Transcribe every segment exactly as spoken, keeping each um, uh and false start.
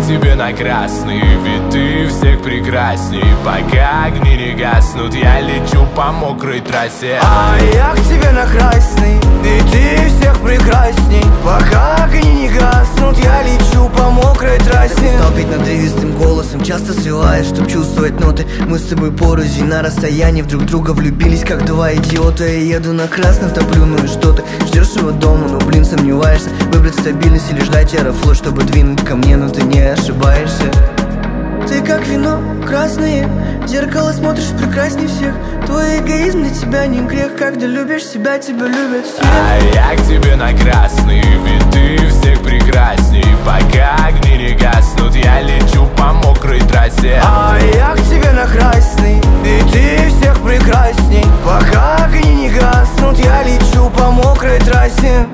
к тебе на красный, ведь ты всех прекрасней. Пока огни не гаснут, я лечу по мокрой трассе. А я к тебе на красный, ведь ты всех прекрасней. Пока огни не гаснут, я лечу по мокрой трассе. Стал петь надрывистым голосом, часто срываешь, чтоб чувствовать ноты. Мы с тобой порознь на расстоянии, в друг друга влюбились, как два идиота. Я еду на красном, топлю, ну и что ты? Ждешь его дома, но, блин, сомневаешься. Выбрать стабильность или ждать аэрофлот, чтобы двинуть ко мне, но ты не ошибаешься. Ты как вино красное, в зеркало смотришь прекрасней всех. Твой эгоизм для тебя не грех, когда любишь себя, тебя любят все. А я к тебе на красный, ведь ты всех прекрасней. Пока огни не гаснут, я лечу по мокрой трассе. А я к тебе на красный, ведь ты всех прекрасней. Пока огни не гаснут, я лечу по мокрой трассе.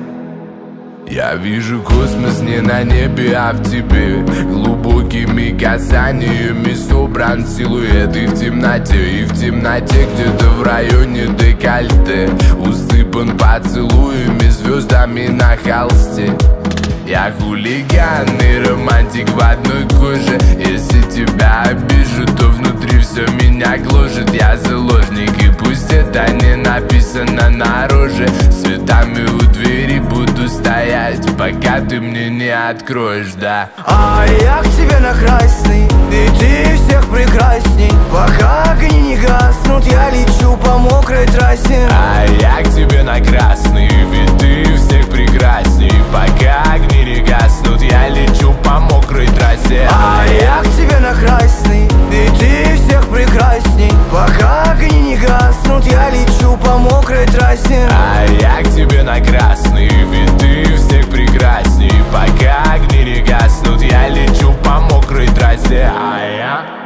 Я вижу космос не на небе, а в тебе. Глубокими касаниями собран силуэт. И в темноте, и в темноте где-то в районе декольте усыпан поцелуями, звездами на холсте. Я хулиган и романтик в одной коже. Если тебя обижу, то внутри все меня гложет. Я заложник, и пусть это не написано на роже. С цветами у двери буду стоять, пока ты мне не откроешь, да. А я к тебе на красный, ведь ты всех прекрасней. Пока огни не гаснут, я лечу по мокрой трассе. А я к тебе на красный, ведь ты всех прекрасней. Пока огни не гаснут, я лечу по мокрой трассе. А я к тебе на красный, ведь ты всех прекрасней. Пока огни не гаснут, я лечу по мокрой трассе. А я к тебе на красный, ведь ты всех прекрасней. Пока огни не гаснут, я лечу по мокрой трассе. А я...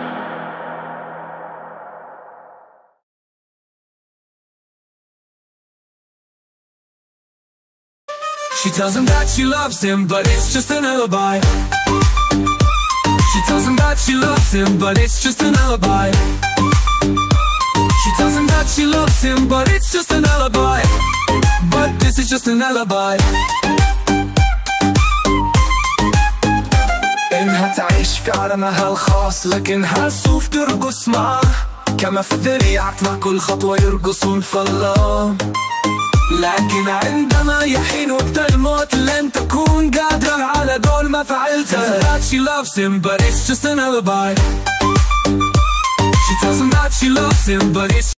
She tells him that she loves him, but it's just an alibi. She tells him that she loves him, but it's just an alibi. She tells him that she loves him, but it's just an alibi. But this is just an alibi. إنها تعيش في عالمها الخاص، لكنها سوف ترقص معه. كما في الذريعة مع كل خطوة يرقصون في الله. لكن عندما يحين وقت الموت لن تكون قادرة على دور ما فعلته. That she loves him, but it's just an alibi. She tells him that she loves him, but it's